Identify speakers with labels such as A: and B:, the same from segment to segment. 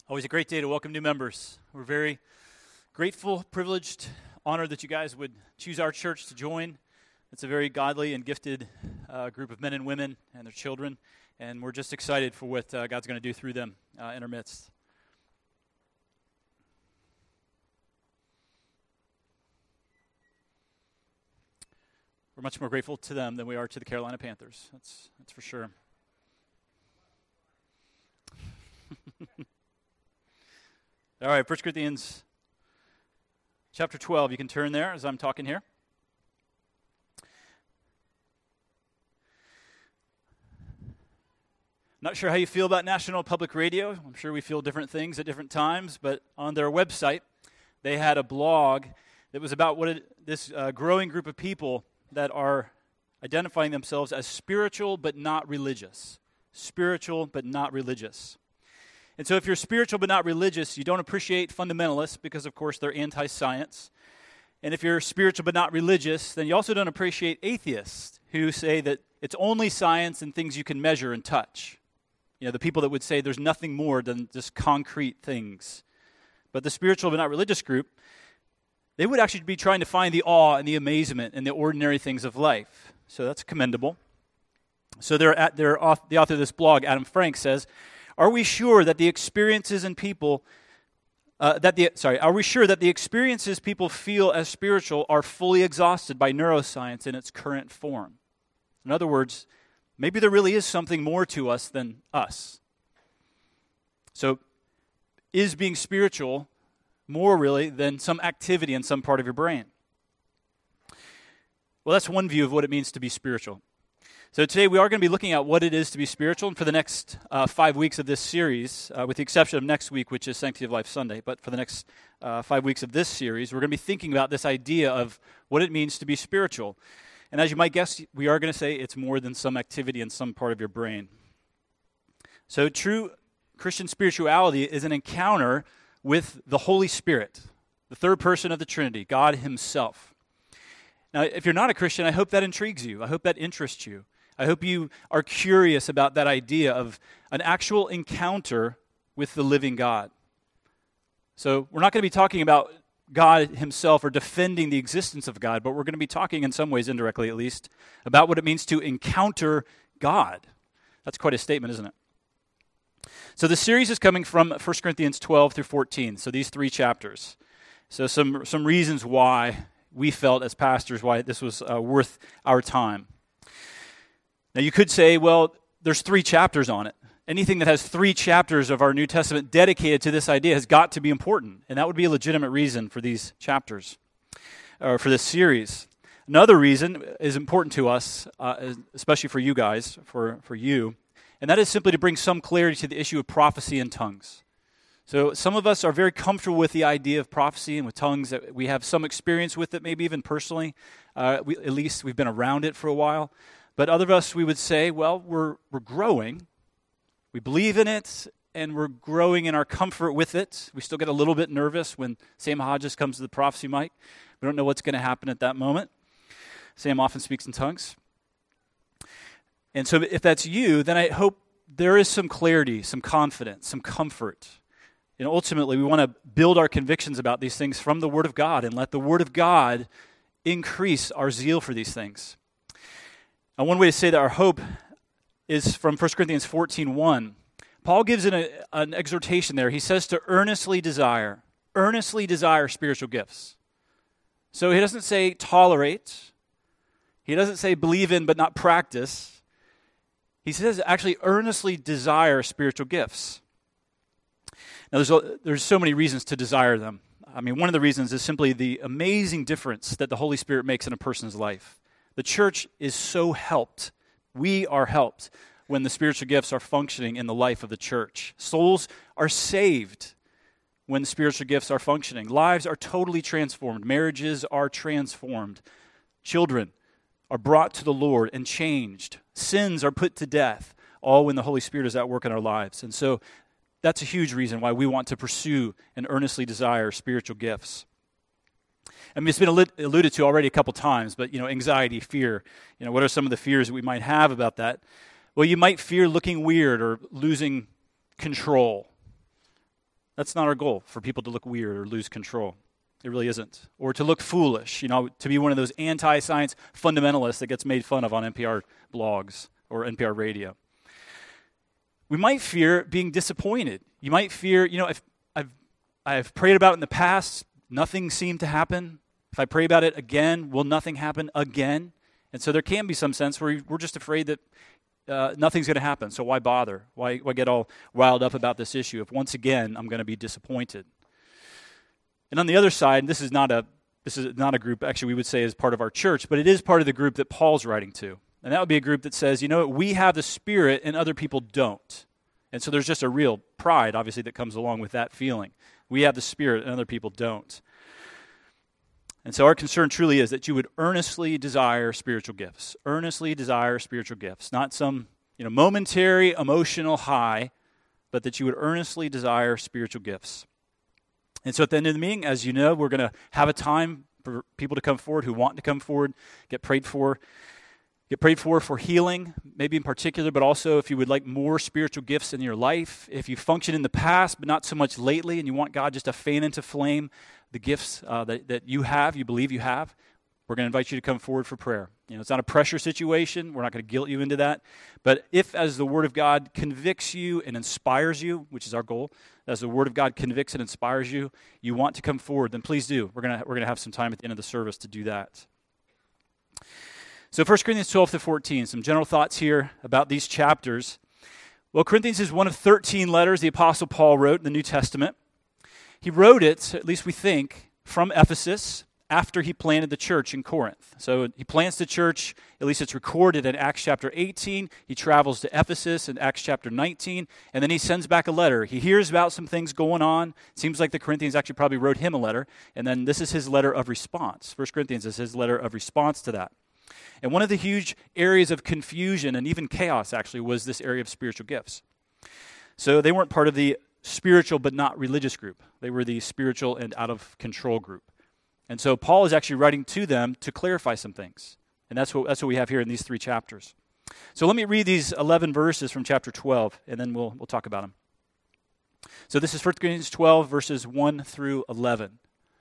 A: Always a great day to welcome new members. We're very grateful, privileged, honored that you guys would choose our church to join. It's a very godly and gifted group of men and women and their children, and we're just excited for what God's going to do through them in our midst. We're much more grateful to them than we are to the Carolina Panthers. That's for sure. All right, 1 Corinthians chapter 12. You can turn there as I'm talking here. Not sure how you feel about National Public Radio. I'm sure we feel different things at different times, but on their website, they had a blog that was about this growing group of people that are identifying themselves as spiritual but not religious. Spiritual but not religious. And so if you're spiritual but not religious, you don't appreciate fundamentalists because, of course, they're anti-science. And if you're spiritual but not religious, then you also don't appreciate atheists who say that it's only science and things you can measure and touch. You know, the people that would say there's nothing more than just concrete things. But the spiritual but not religious group, they would actually be trying to find the awe and the amazement in the ordinary things of life. So that's commendable. So the author of this blog, Adam Frank, says, Are we sure that the experiences people feel as spiritual are fully exhausted by neuroscience in its current form? In other words, maybe there really is something more to us than us. So, is being spiritual more really than some activity in some part of your brain? Well, that's one view of what it means to be spiritual. So today we are going to be looking at what it is to be spiritual, and for the next 5 weeks of this series, with the exception of next week, which is Sanctity of Life Sunday, but for the next 5 weeks of this series, we're going to be thinking about this idea of what it means to be spiritual. And as you might guess, we are going to say it's more than some activity in some part of your brain. So true Christian spirituality is an encounter with the Holy Spirit, the third person of the Trinity, God Himself. Now, if you're not a Christian, I hope that intrigues you. I hope that interests you. I hope you are curious about that idea of an actual encounter with the living God. So we're not going to be talking about God Himself or defending the existence of God, but we're going to be talking in some ways, indirectly at least, about what it means to encounter God. That's quite a statement, isn't it? So the series is coming from 1 Corinthians 12 through 14, so these 3 chapters. So some reasons why we felt as pastors why this was worth our time. Now you could say, well, there's 3 chapters on it. Anything that has 3 chapters of our New Testament dedicated to this idea has got to be important, and that would be a legitimate reason for these chapters, or for this series. Another reason is important to us, especially for you guys, for you, and that is simply to bring some clarity to the issue of prophecy and tongues. So some of us are very comfortable with the idea of prophecy and with tongues. That we have some experience with it, maybe even personally. At least we've been around it for a while. But other of us, we would say, well, we're growing. We believe in it, and we're growing in our comfort with it. We still get a little bit nervous when Sam Hodges comes to the prophecy mic. We don't know what's going to happen at that moment. Sam often speaks in tongues. And so if that's you, then I hope there is some clarity, some confidence, some comfort. And ultimately, we want to build our convictions about these things from the Word of God and let the Word of God increase our zeal for these things. Now, one way to say that our hope is from 1 Corinthians 14:1. Paul gives an exhortation there. He says to earnestly desire spiritual gifts. So he doesn't say tolerate. He doesn't say believe in but not practice. He says actually earnestly desire spiritual gifts. Now, there's so many reasons to desire them. I mean, one of the reasons is simply the amazing difference that the Holy Spirit makes in a person's life. The church is so helped. We are helped when the spiritual gifts are functioning in the life of the church. Souls are saved when the spiritual gifts are functioning. Lives are totally transformed. Marriages are transformed. Children are brought to the Lord and changed. Sins are put to death, all when the Holy Spirit is at work in our lives. And so that's a huge reason why we want to pursue and earnestly desire spiritual gifts. I mean, it's been alluded to already a couple times, but, anxiety, fear, what are some of the fears that we might have about that? Well, you might fear looking weird or losing control. That's not our goal, for people to look weird or lose control. It really isn't. Or to look foolish, to be one of those anti-science fundamentalists that gets made fun of on NPR blogs or NPR radio. We might fear being disappointed. You might fear, if I've prayed about it in the past, nothing seemed to happen. If I pray about it again, will nothing happen again? And so there can be some sense where we're just afraid that nothing's going to happen, so why bother? Why get all riled up about this issue if once again I'm going to be disappointed? And on the other side, this is not a group, actually we would say is part of our church, but it is part of the group that Paul's writing to. And that would be a group that says, we have the Spirit and other people don't. And so there's just a real pride, obviously, that comes along with that feeling. We have the Spirit and other people don't. And so our concern truly is that you would earnestly desire spiritual gifts. Earnestly desire spiritual gifts. Not some momentary emotional high, but that you would earnestly desire spiritual gifts. And so at the end of the meeting, as you know, we're going to have a time for people to come forward who want to come forward, get prayed for healing, maybe in particular, but also if you would like more spiritual gifts in your life, if you function in the past but not so much lately and you want God just to fan into flame the gifts that you believe you have, we're going to invite you to come forward for prayer. It's not a pressure situation. We're not going to guilt you into that. But if, as the Word of God convicts you and inspires you, which is our goal, as the Word of God convicts and inspires you, you want to come forward, then please do. We're going to have some time at the end of the service to do that. So 1 Corinthians 12 to 14, some general thoughts here about these chapters. Well, Corinthians is one of 13 letters the Apostle Paul wrote in the New Testament. He wrote it, at least we think, from Ephesus after he planted the church in Corinth. So he plants the church, at least it's recorded in Acts chapter 18. He travels to Ephesus in Acts chapter 19, and then he sends back a letter. He hears about some things going on. It seems like the Corinthians actually probably wrote him a letter, and then this is his letter of response. 1 Corinthians is his letter of response to that. And one of the huge areas of confusion and even chaos, actually, was this area of spiritual gifts. So they weren't part of the spiritual but not religious group. They were the spiritual and out of control group. And so Paul is actually writing to them to clarify some things. And that's what we have here in these 3 chapters. So let me read these 11 verses from chapter 12, and then we'll talk about them. So this is 1 Corinthians 12, verses 1 through 11.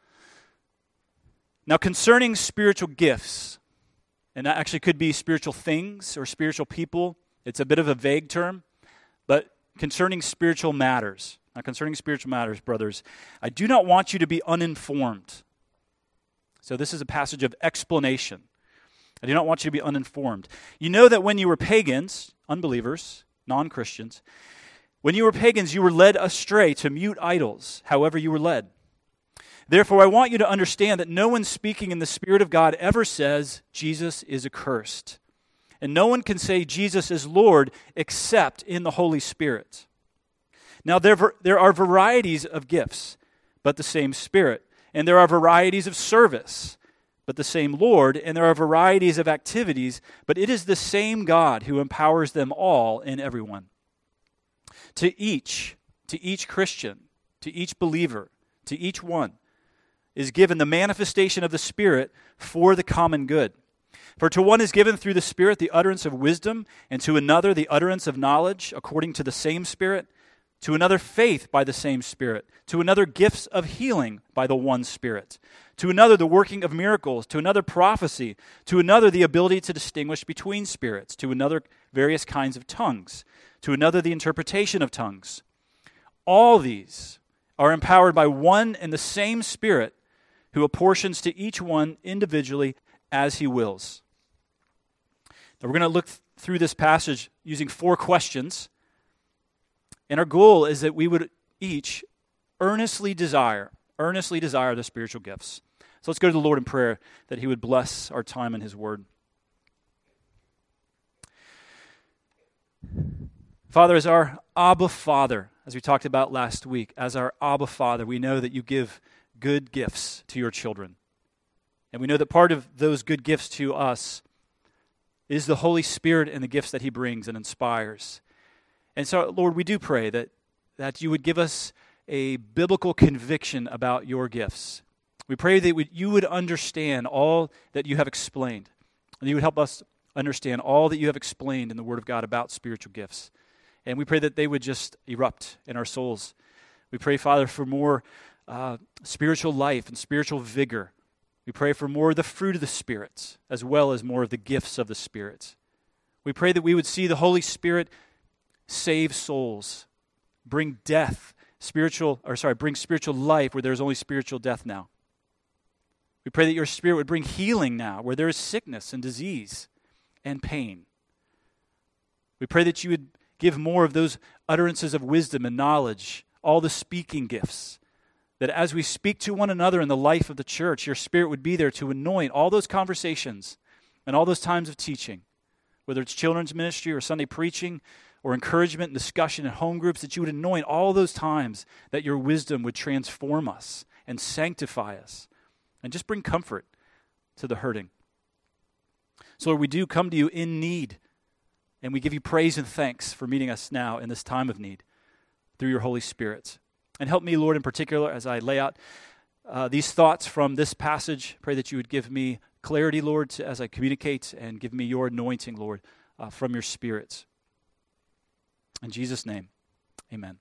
A: Now concerning spiritual gifts, and that actually could be spiritual things or spiritual people. It's a bit of a vague term, but concerning spiritual matters. Now, concerning spiritual matters, brothers, I do not want you to be uninformed. So this is a passage of explanation. I do not want you to be uninformed. You know that when you were pagans, unbelievers, non-Christians, when you were pagans, you were led astray to mute idols, however you were led. Therefore, I want you to understand that no one speaking in the Spirit of God ever says, Jesus is accursed. And no one can say Jesus is Lord except in the Holy Spirit. Now, there are varieties of gifts, but the same Spirit. And there are varieties of service, but the same Lord. And there are varieties of activities, but it is the same God who empowers them all in everyone. To each Christian, to each believer, to each one, is given the manifestation of the Spirit for the common good. For to one is given through the Spirit the utterance of wisdom, and to another the utterance of knowledge according to the same Spirit, to another faith by the same Spirit, to another gifts of healing by the one Spirit, to another the working of miracles, to another prophecy, to another the ability to distinguish between spirits, to another various kinds of tongues, to another the interpretation of tongues. All these are empowered by one and the same Spirit, who apportions to each one individually as he wills. Now we're going to look through this passage using 4 questions. And our goal is that we would each earnestly desire the spiritual gifts. So let's go to the Lord in prayer that he would bless our time in his word. Father, as our Abba Father, as we talked about last week, as our Abba Father, we know that you give good gifts to your children. And we know that part of those good gifts to us is the Holy Spirit and the gifts that he brings and inspires. And so, Lord, we do pray that you would give us a biblical conviction about your gifts. We pray that you would understand all that you have explained, and you would help us understand all that you have explained in the Word of God about spiritual gifts. And we pray that they would just erupt in our souls. We pray, Father, for more spiritual life and spiritual vigor. We pray for more of the fruit of the Spirit, as well as more of the gifts of the Spirit. We pray that we would see the Holy Spirit save souls, bring bring spiritual life where there's only spiritual death now. We pray that your Spirit would bring healing now where there is sickness and disease and pain. We pray that you would give more of those utterances of wisdom and knowledge, all the speaking gifts, that as we speak to one another in the life of the church, your Spirit would be there to anoint all those conversations and all those times of teaching, whether it's children's ministry or Sunday preaching or encouragement and discussion in home groups, that you would anoint all those times that your wisdom would transform us and sanctify us and just bring comfort to the hurting. So Lord, we do come to you in need, and we give you praise and thanks for meeting us now in this time of need through your Holy Spirit. And help me, Lord, in particular, as I lay out these thoughts from this passage. Pray that you would give me clarity, Lord, as I communicate, and give me your anointing, Lord, from your Spirit. In Jesus' name, amen.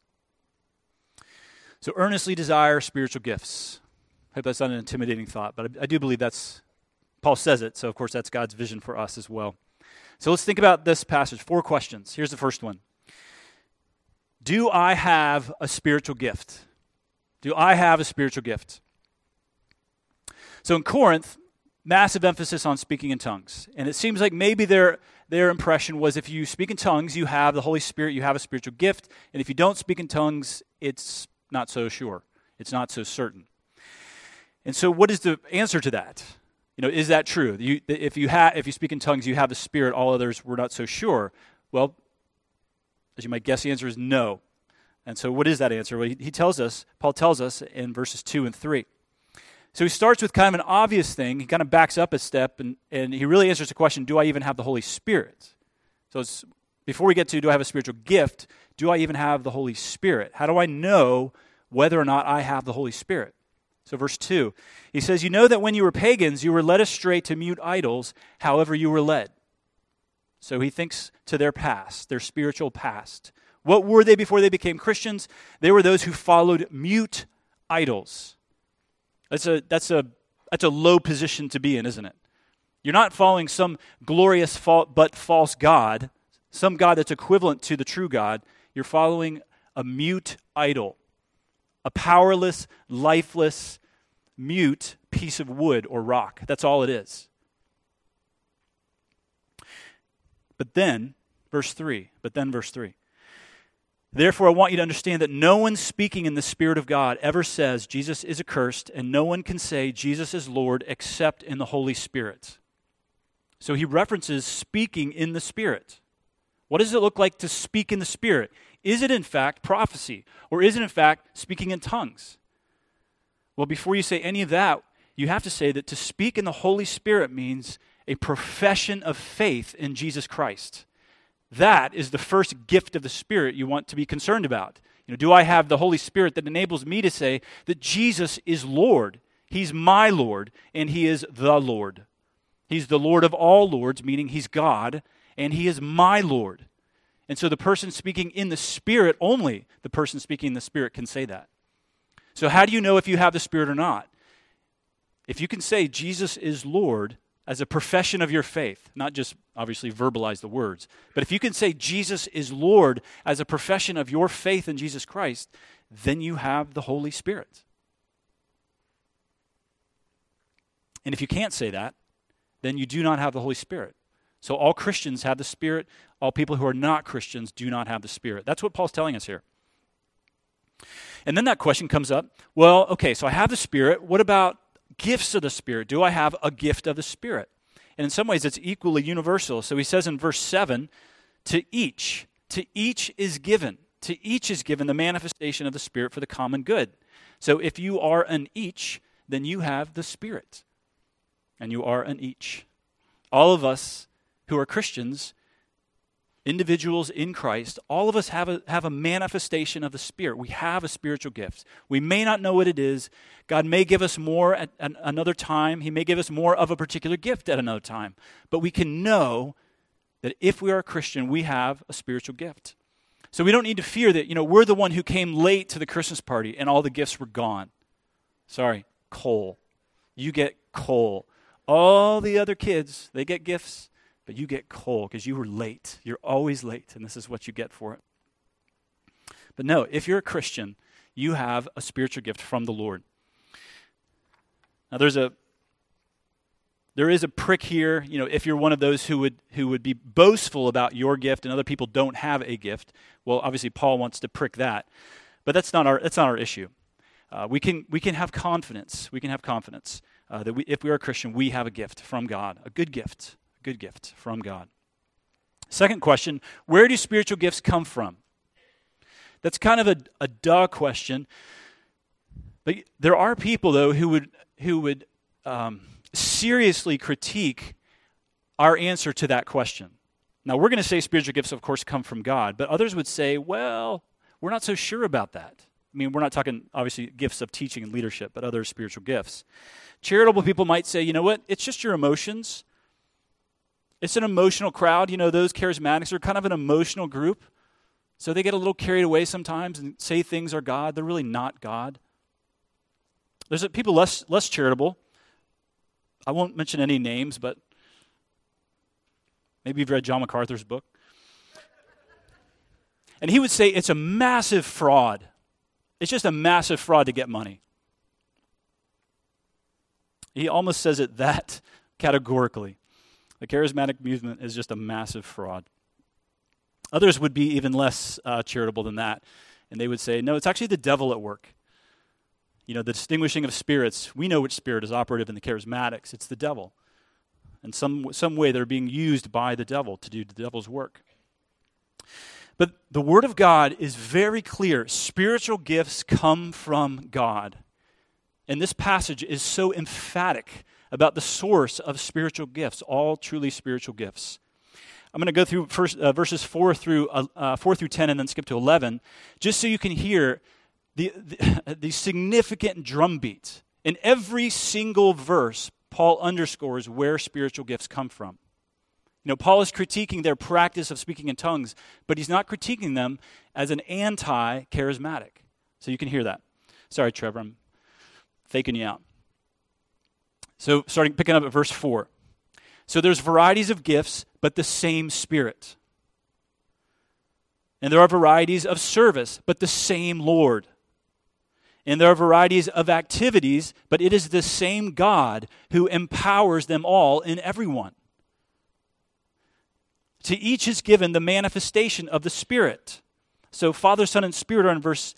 A: So earnestly desire spiritual gifts. I hope that's not an intimidating thought, but I do believe Paul says it, so of course that's God's vision for us as well. So let's think about this passage. 4 questions. Here's the first one. Do I have a spiritual gift? Do I have a spiritual gift? So in Corinth, massive emphasis on speaking in tongues. And it seems like maybe their impression was if you speak in tongues, you have the Holy Spirit, you have a spiritual gift. And if you don't speak in tongues, it's not so sure. It's not so certain. And so what is the answer to that? Is that true? If you speak in tongues, you have the Spirit, all others we're not so sure. Well, as you might guess, the answer is no. And so what is that answer? Well, Paul tells us in verses 2 and 3. So he starts with kind of an obvious thing. He kind of backs up a step, and he really answers the question, do I even have the Holy Spirit? So before we get to, do I have a spiritual gift, do I even have the Holy Spirit? How do I know whether or not I have the Holy Spirit? So verse 2, he says, you know that when you were pagans, you were led astray to mute idols, however you were led. So he thinks to their past, their spiritual past. What were they before they became Christians? They were those who followed mute idols. That's a low position to be in, isn't it? You're not following some glorious but false God, some God that's equivalent to the true God. You're following a mute idol, a powerless, lifeless, mute piece of wood or rock. That's all it is. But then, verse 3. Therefore, I want you to understand that no one speaking in the Spirit of God ever says Jesus is accursed, and no one can say Jesus is Lord except in the Holy Spirit. So he references speaking in the Spirit. What does it look like to speak in the Spirit? Is it in fact prophecy? Or is it in fact speaking in tongues? Well, before you say any of that, you have to say that to speak in the Holy Spirit means a profession of faith in Jesus Christ. That is the first gift of the Spirit you want to be concerned about. Do I have the Holy Spirit that enables me to say that Jesus is Lord? He's my Lord, and he is the Lord. He's the Lord of all lords, meaning he's God, and he is my Lord. And so the person speaking in the Spirit, only the person speaking in the Spirit can say that. So how do you know if you have the Spirit or not? If you can say Jesus is Lord as a profession of your faith, not just obviously verbalize the words, but if you can say Jesus is Lord as a profession of your faith in Jesus Christ, then you have the Holy Spirit. And if you can't say that, then you do not have the Holy Spirit. So all Christians have the Spirit. All people who are not Christians do not have the Spirit. That's what Paul's telling us here. And then that question comes up, well, okay, so I have the Spirit. What about gifts of the Spirit? Do I have a gift of the Spirit? And in some ways, it's equally universal. So he says in verse 7, to each is given the manifestation of the Spirit for the common good. So if you are an each, then you have the Spirit. And you are an each. All of us who are Christians, individuals in Christ, all of us have a manifestation of the Spirit. We have a spiritual gift. We may not know what it is. God may give us more at another time. He may give us more of a particular gift at another time. But we can know that if we are a Christian, we have a spiritual gift. So we don't need to fear that, we're the one who came late to the Christmas party and all the gifts were gone. Sorry, coal. You get coal. All the other kids, they get gifts, but you get coal because you were late. You're always late, and this is what you get for it. But no, if you're a Christian, you have a spiritual gift from the Lord. Now there is a prick here, if you're one of those who would be boastful about your gift and other people don't have a gift. Well, obviously Paul wants to prick that, but that's not our issue. We can have confidence. We can have confidence that if we are a Christian, we have a gift from God, a good gift from God. Second question: where do spiritual gifts come from? That's kind of a duh question, but there are people though who would seriously critique our answer to that question. Now, we're going to say spiritual gifts, of course, come from God, but others would say, well, we're not so sure about that. I mean, we're not talking, obviously, gifts of teaching and leadership, but other spiritual gifts. Charitable people might say, you know what, it's just your emotions. It's an emotional crowd. Those charismatics are kind of an emotional group, so they get a little carried away sometimes and say things are God. They're really not God. There's people less charitable. I won't mention any names, but maybe you've read John MacArthur's book. And he would say it's a massive fraud. It's just a massive fraud to get money. He almost says it that categorically. The charismatic movement is just a massive fraud. Others would be even less charitable than that, and they would say, no, it's actually the devil at work. The distinguishing of spirits, we know which spirit is operative in the charismatics. It's the devil. In some way, they're being used by the devil to do the devil's work. But the Word of God is very clear. Spiritual gifts come from God. And this passage is so emphatic about the source of spiritual gifts, all truly spiritual gifts. I'm going to go through first verses 4 through 10 and then skip to 11, just so you can hear the significant drumbeat. In every single verse, Paul underscores where spiritual gifts come from. Paul is critiquing their practice of speaking in tongues, but he's not critiquing them as an anti-charismatic. So you can hear that. Sorry, Trevor, I'm faking you out. So picking up at verse 4. So there's varieties of gifts, but the same Spirit. And there are varieties of service, but the same Lord. And there are varieties of activities, but it is the same God who empowers them all in everyone. To each is given the manifestation of the Spirit. So Father, Son, and Spirit are in verse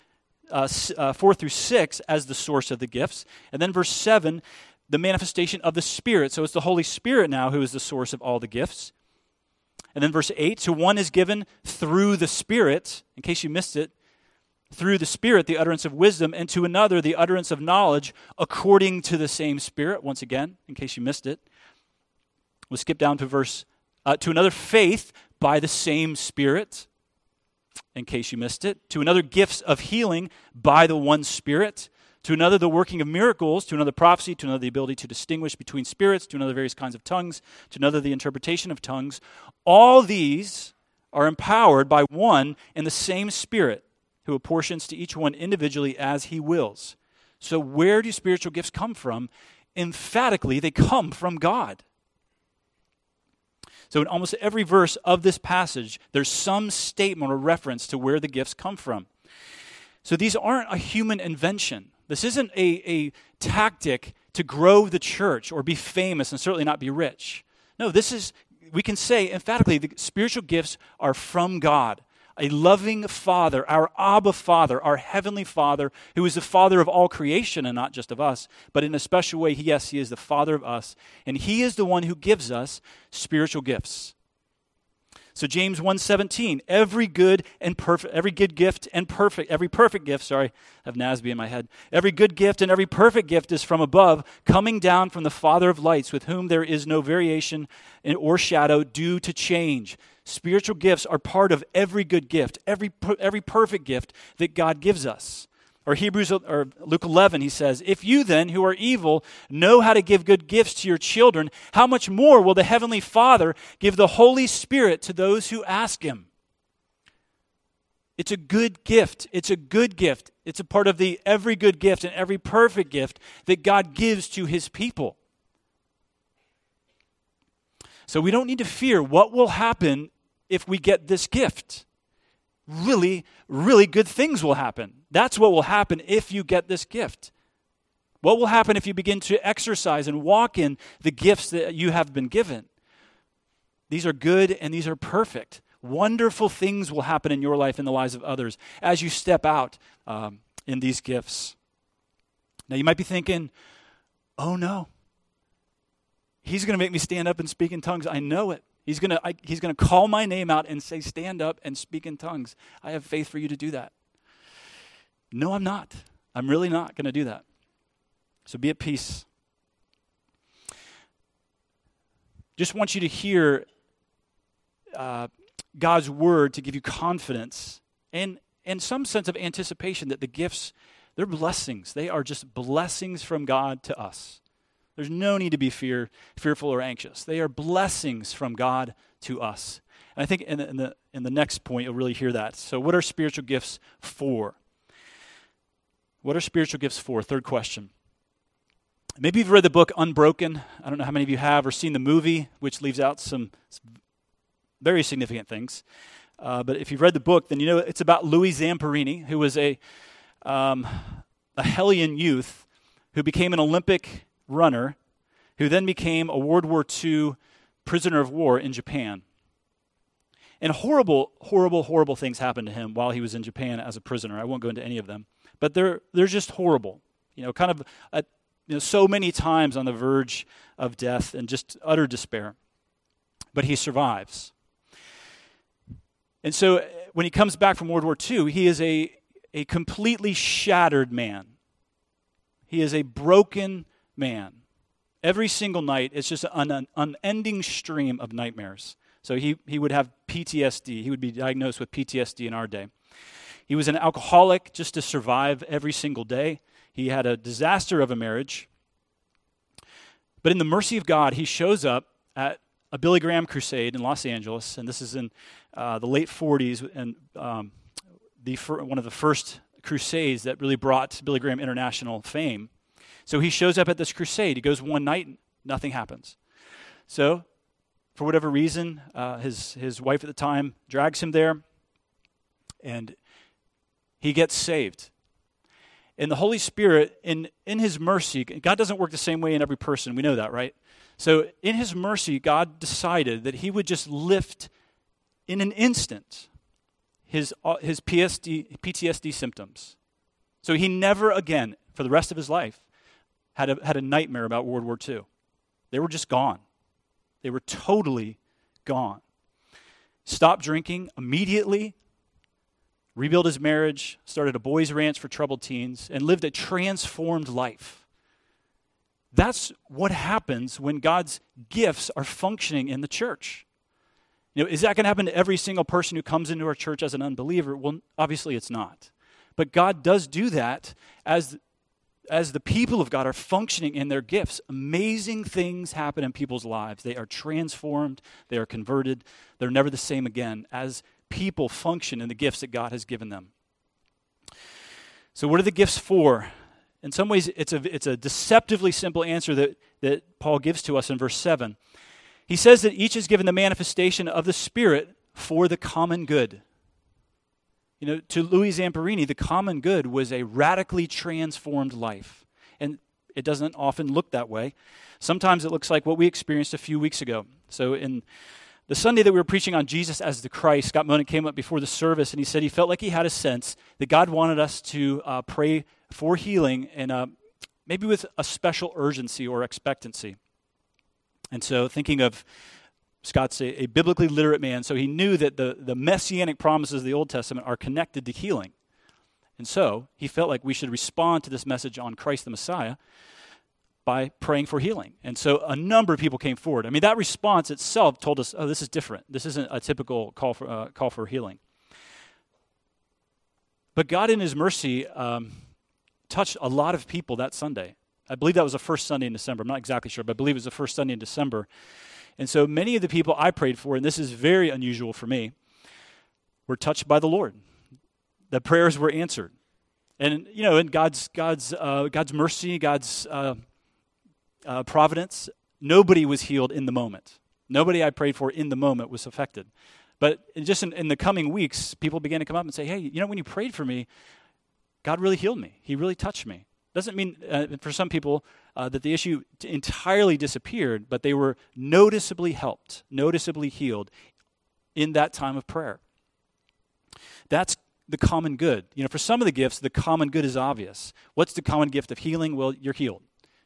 A: 4 through 6 as the source of the gifts. And then verse 7, the manifestation of the Spirit. So it's the Holy Spirit now who is the source of all the gifts. And then verse 8, to one is given through the Spirit, in case you missed it, through the Spirit the utterance of wisdom, and to another the utterance of knowledge according to the same Spirit. Once again, in case you missed it. We'll skip down to to another faith by the same Spirit, in case you missed it. To another gifts of healing by the one Spirit. To another the working of miracles. To another prophecy. To another the ability to distinguish between spirits. To another various kinds of tongues. To another the interpretation of tongues. All these are empowered by one and the same Spirit, who apportions to each one individually as he wills. So where do spiritual gifts come from? Emphatically, they come from God. So in almost every verse of this passage, there's some statement or reference to where the gifts come from. So these aren't a human invention. This isn't a tactic to grow the church or be famous and certainly not be rich. No, we can say emphatically, the spiritual gifts are from God. A loving Father, our Abba Father, our Heavenly Father, who is the Father of all creation and not just of us, but in a special way, He is the Father of us, and He is the one who gives us spiritual gifts. So James 1:17, every perfect gift, I have NASB in my head. Every good gift and every perfect gift is from above, coming down from the Father of lights, with whom there is no variation or shadow due to change. Spiritual gifts are part of every good gift, every perfect gift that God gives us. Or Luke 11, he says, if you then, who are evil, know how to give good gifts to your children, how much more will the Heavenly Father give the Holy Spirit to those who ask Him? It's a good gift. It's a good gift. It's a part of the every good gift and every perfect gift that God gives to his people. So we don't need to fear what will happen if we get this gift. Really, really good things will happen. That's what will happen if you get this gift. What will happen if you begin to exercise and walk in the gifts that you have been given? These are good and these are perfect. Wonderful things will happen in your life and the lives of others as you step out in these gifts. Now you might be thinking, oh no, he's going to make me stand up and speak in tongues. I know it. He's going to call my name out and say, stand up and speak in tongues. I have faith for you to do that. No, I'm not. I'm really not going to do that. So be at peace. Just want you to hear God's word to give you confidence and some sense of anticipation that the gifts, they're blessings. They are just blessings from God to us. There's no need to be fearful or anxious. They are blessings from God to us. And I think in the next point, you'll really hear that. So what are spiritual gifts for? What are spiritual gifts for? Third question. Maybe you've read the book Unbroken. I don't know how many of you have, or seen the movie, which leaves out some very significant things. But if you've read the book, then you know it's about Louis Zamperini, who was a hellion youth who became an Olympic runner, who then became a World War II prisoner of war in Japan. And horrible, horrible, horrible things happened to him while he was in Japan as a prisoner. I won't go into any of them. But they're just horrible. Kind of so many times on the verge of death and just utter despair. But he survives. And so when he comes back from World War II, he is a completely shattered man. He is a broken man. Every single night, it's just an unending stream of nightmares. So he would have PTSD. He would be diagnosed with PTSD in our day. He was an alcoholic just to survive every single day. He had a disaster of a marriage. But in the mercy of God, he shows up at a Billy Graham crusade in Los Angeles, and this is in the late 40s, and one of the first crusades that really brought Billy Graham international fame. So he shows up at this crusade. He goes one night, and nothing happens. So, for whatever reason, his wife at the time drags him there, and he gets saved. And the Holy Spirit, in his mercy, God doesn't work the same way in every person. We know that, right? So in his mercy, God decided that he would just lift in an instant his PTSD symptoms. So he never again, for the rest of his life, had a nightmare about World War II. They were just gone. They were totally gone. Stopped drinking immediately, rebuilt his marriage, started a boys' ranch for troubled teens, and lived a transformed life. That's what happens when God's gifts are functioning in the church. Is that going to happen to every single person who comes into our church as an unbeliever? Well, obviously it's not. But God does do that as the people of God are functioning in their gifts. Amazing things happen in people's lives. They are transformed. They are converted. They're never the same again as people function in the gifts that God has given them. So what are the gifts for? In some ways, it's a deceptively simple answer that Paul gives to us in verse 7. He says that each is given the manifestation of the Spirit for the common good. To Louis Zamperini, the common good was a radically transformed life. And it doesn't often look that way. Sometimes it looks like what we experienced a few weeks ago. So in the Sunday that we were preaching on Jesus as the Christ, Scott Monin came up before the service and he said he felt like he had a sense that God wanted us to pray for healing and maybe with a special urgency or expectancy. And so thinking of Scott's a biblically literate man, so he knew that the messianic promises of the Old Testament are connected to healing. And so he felt like we should respond to this message on Christ the Messiah by praying for healing. And so a number of people came forward. I mean, that response itself told us, oh, this is different. This isn't a typical call for healing. But God in his mercy touched a lot of people that Sunday. I believe that was the first Sunday in December. I'm not exactly sure, but I believe it was the first Sunday in December. And so many of the people I prayed for, and this is very unusual for me, were touched by the Lord. that prayers were answered. And, in God's mercy, God's providence, nobody was healed in the moment. Nobody I prayed for in the moment was affected. But just in the coming weeks, people began to come up and say, hey, when you prayed for me, God really healed me. He really touched me. Doesn't mean, for some people, that the issue entirely disappeared, but they were noticeably helped, noticeably healed in that time of prayer. That's the common good. For some of the gifts, the common good is obvious. What's the common gift of healing? Well, you're healed.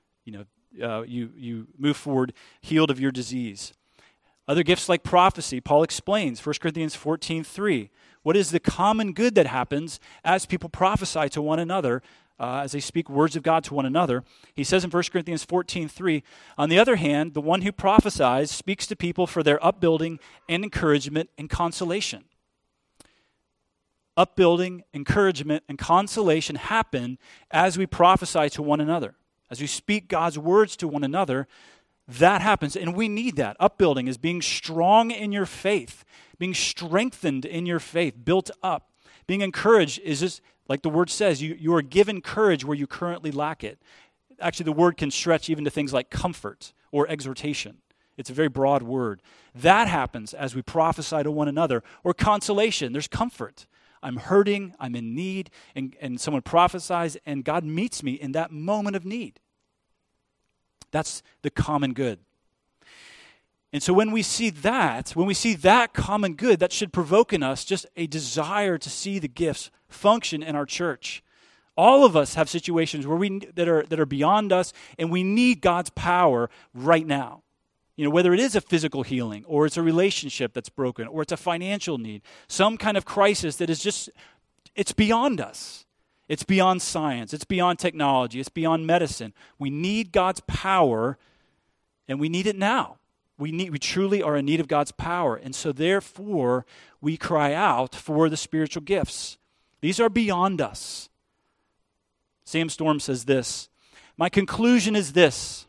A: You move forward healed of your disease. Other gifts like prophecy, Paul explains, 1 Corinthians 14:3. What is the common good that happens as people prophesy to one another, as they speak words of God to one another? He says in 1 Corinthians 14:3, on the other hand, the one who prophesies speaks to people for their upbuilding and encouragement and consolation. Upbuilding, encouragement, and consolation happen as we prophesy to one another. As we speak God's words to one another, that happens, and we need that. Upbuilding is being strong in your faith, being strengthened in your faith, built up. Being encouraged is just, like the word says, you are given courage where you currently lack it. Actually, the word can stretch even to things like comfort or exhortation. It's a very broad word. That happens as we prophesy to one another. Or consolation, there's comfort. I'm hurting, I'm in need, and someone prophesies, and God meets me in that moment of need. That's the common good. And so when we see that common good, that should provoke in us just a desire to see the gifts function in our church. All of us have situations where that are beyond us, and we need God's power right now. Whether it is a physical healing, or it's a relationship that's broken, or it's a financial need, some kind of crisis that is just, it's beyond us. It's beyond science. It's beyond technology. It's beyond medicine. We need God's power, and we need it now. We truly are in need of God's power, and so therefore we cry out for the spiritual gifts. These are beyond us. Sam Storm says this, my conclusion is this.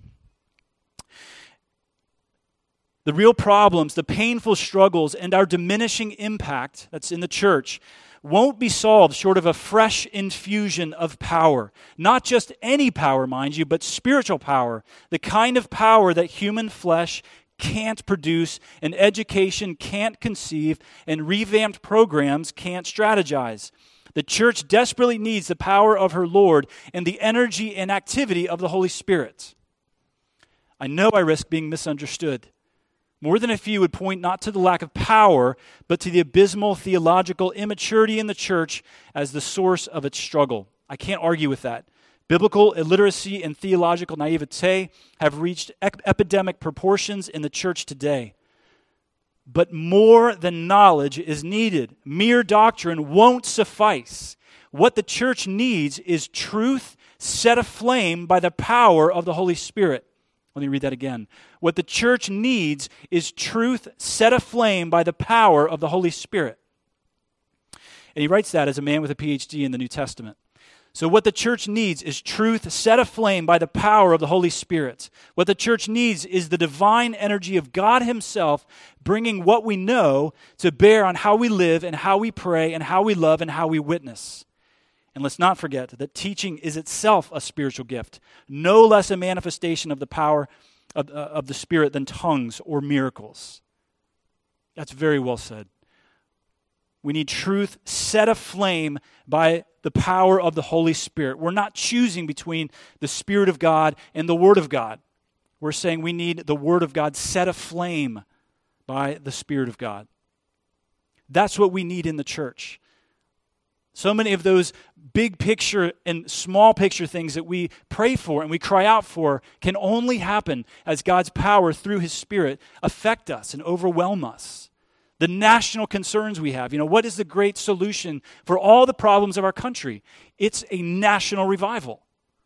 A: The real problems, the painful struggles, and our diminishing impact that's in the church won't be solved short of a fresh infusion of power. Not just any power, mind you, but spiritual power. The kind of power that human flesh can't produce, and education can't conceive, and revamped programs can't strategize. The church desperately needs the power of her Lord and the energy and activity of the Holy Spirit. I know I risk being misunderstood. More than a few would point not to the lack of power, but to the abysmal theological immaturity in the church as the source of its struggle. I can't argue with that. Biblical illiteracy and theological naivete have reached epidemic proportions in the church today. But more than knowledge is needed. Mere doctrine won't suffice. What the church needs is truth set aflame by the power of the Holy Spirit. Let me read that again. What the church needs is truth set aflame by the power of the Holy Spirit. And he writes that as a man with a PhD in the New Testament. So what the church needs is truth set aflame by the power of the Holy Spirit. What the church needs is the divine energy of God himself bringing what we know to bear on how we live and how we pray and how we love and how we witness. And let's not forget that teaching is itself a spiritual gift, no less a manifestation of the power of the Spirit than tongues or miracles. That's very well said. We need truth set aflame by the power of the Holy Spirit. We're not choosing between the Spirit of God and the Word of God. We're saying we need the Word of God set aflame by the Spirit of God. That's what we need in the church. So many of those big picture and small picture things that we pray for and we cry out for can only happen as God's power through His Spirit affect us and overwhelm us. The national concerns we have. What is the great solution for all the problems of our country? It's a national revival.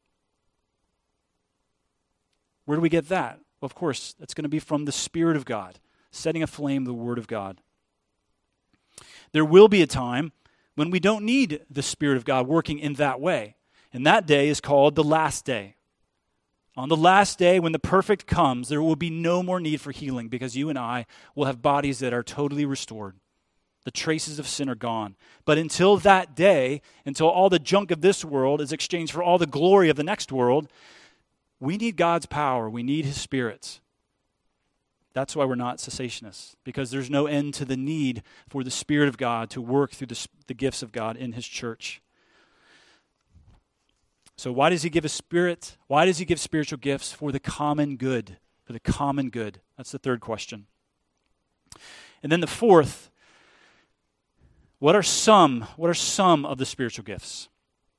A: Where do we get that? Well, of course, that's going to be from the Spirit of God, setting aflame the Word of God. There will be a time when we don't need the Spirit of God working in that way. And that day is called the last day. On the last day, when the perfect comes, there will be no more need for healing because you and I will have bodies that are totally restored. The traces of sin are gone. But until that day, until all the junk of this world is exchanged for all the glory of the next world, we need God's power. We need His Spirit. That's why we're not cessationists, because there's no end to the need for the Spirit of God to work through the gifts of God in His church. So why does He give a Spirit? Why does He give spiritual gifts? For the common good. For the common good. That's the third question. And then the fourth, what are some of the spiritual gifts?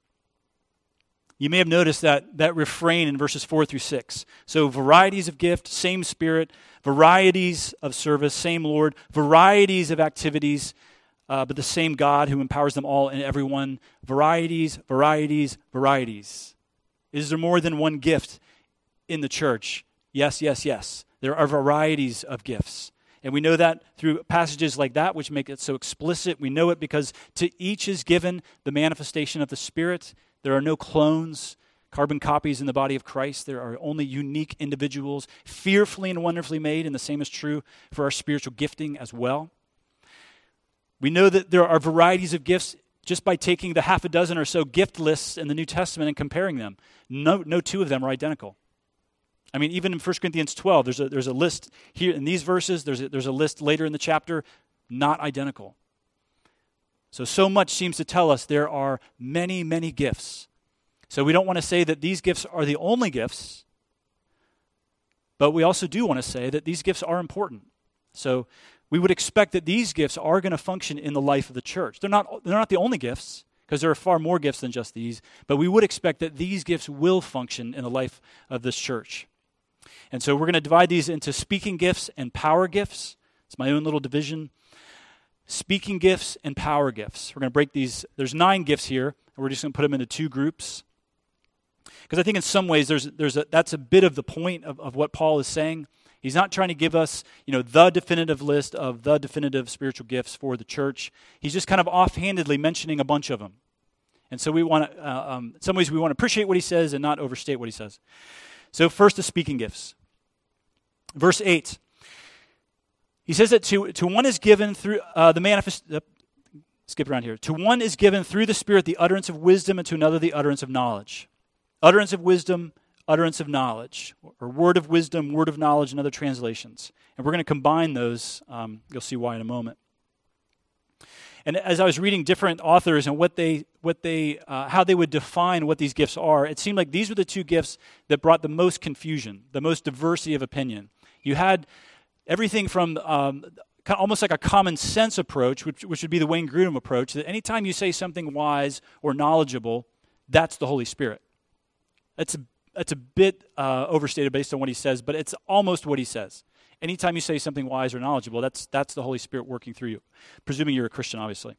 A: You may have noticed that refrain in verses 4 through 6. So varieties of gift, same Spirit, varieties of service, same Lord, varieties of activities, but the same God who empowers them all and everyone. Varieties, varieties, varieties. Is there more than one gift in the church? Yes, yes, yes. There are varieties of gifts. And we know that through passages like that, which make it so explicit. We know it because to each is given the manifestation of the Spirit. There are no clones, carbon copies in the body of Christ. There are only unique individuals, fearfully and wonderfully made, and the same is true for our spiritual gifting as well. We know that there are varieties of gifts just by taking the half a dozen or so gift lists in the New Testament and comparing them. No two of them are identical. I mean, even in 1 Corinthians 12, there's a list here in these verses, there's a list later in the chapter, not identical. So much seems to tell us there are many, many gifts. So we don't want to say that these gifts are the only gifts, but we also do want to say that these gifts are important. So we would expect that these gifts are going to function in the life of the church. They're not the only gifts, because there are far more gifts than just these, but we would expect that these gifts will function in the life of this church. And so we're going to divide these into speaking gifts and power gifts. It's my own little division. Speaking gifts and power gifts. We're going to break these. There's 9 gifts here, and we're just going to put them into 2 groups. Because I think in some ways that's a bit of the point of what Paul is saying. He's not trying to give us, the definitive list of the definitive spiritual gifts for the church. He's just kind of offhandedly mentioning a bunch of them. And so we want to, in some ways we want to appreciate what he says and not overstate what he says. So first, the speaking gifts. Verse 8. He says that to one is given through the manifest. Skip around here. To one is given through the Spirit the utterance of wisdom, and to another the utterance of knowledge. Utterance of wisdom, utterance of knowledge, or word of wisdom, word of knowledge in other translations. And we're going to combine those. You'll see why in a moment. And as I was reading different authors and how they would define what these gifts are, it seemed like these were the 2 gifts that brought the most confusion, the most diversity of opinion. You had everything from almost like a common sense approach, which would be the Wayne Grudem approach, that anytime you say something wise or knowledgeable, that's the Holy Spirit. That's a bit overstated based on what he says, but it's almost what he says. Anytime you say something wise or knowledgeable, that's the Holy Spirit working through you, presuming you're a Christian, obviously.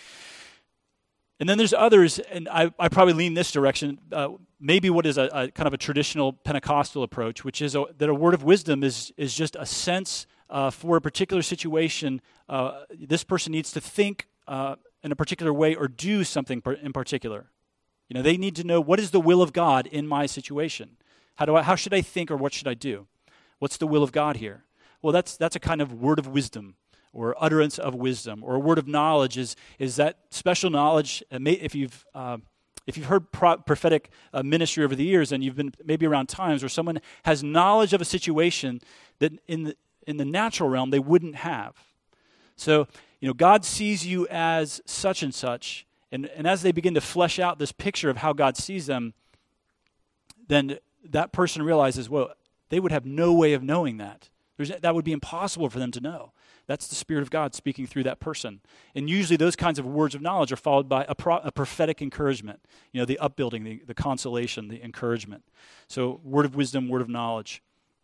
A: And then there's others, and I probably lean this direction, maybe what is a kind of a traditional Pentecostal approach, which is that a word of wisdom is just a sense for a particular situation. This person needs to think in a particular way or do something in particular. They need to know, what is the will of God in my situation? How should I think, or what should I do? What's the will of God here? Well, that's a kind of word of wisdom, or utterance of wisdom, or a word of knowledge is that special knowledge. If you've heard prophetic ministry over the years, and you've been maybe around times where someone has knowledge of a situation that in the natural realm they wouldn't have. So, God sees you as such and such, and as they begin to flesh out this picture of how God sees them, then that person realizes, well, they would have no way of knowing that. That would be impossible for them to know. That's the Spirit of God speaking through that person. And usually those kinds of words of knowledge are followed by a prophetic encouragement, the upbuilding, the consolation, the encouragement. So word of wisdom, word of knowledge.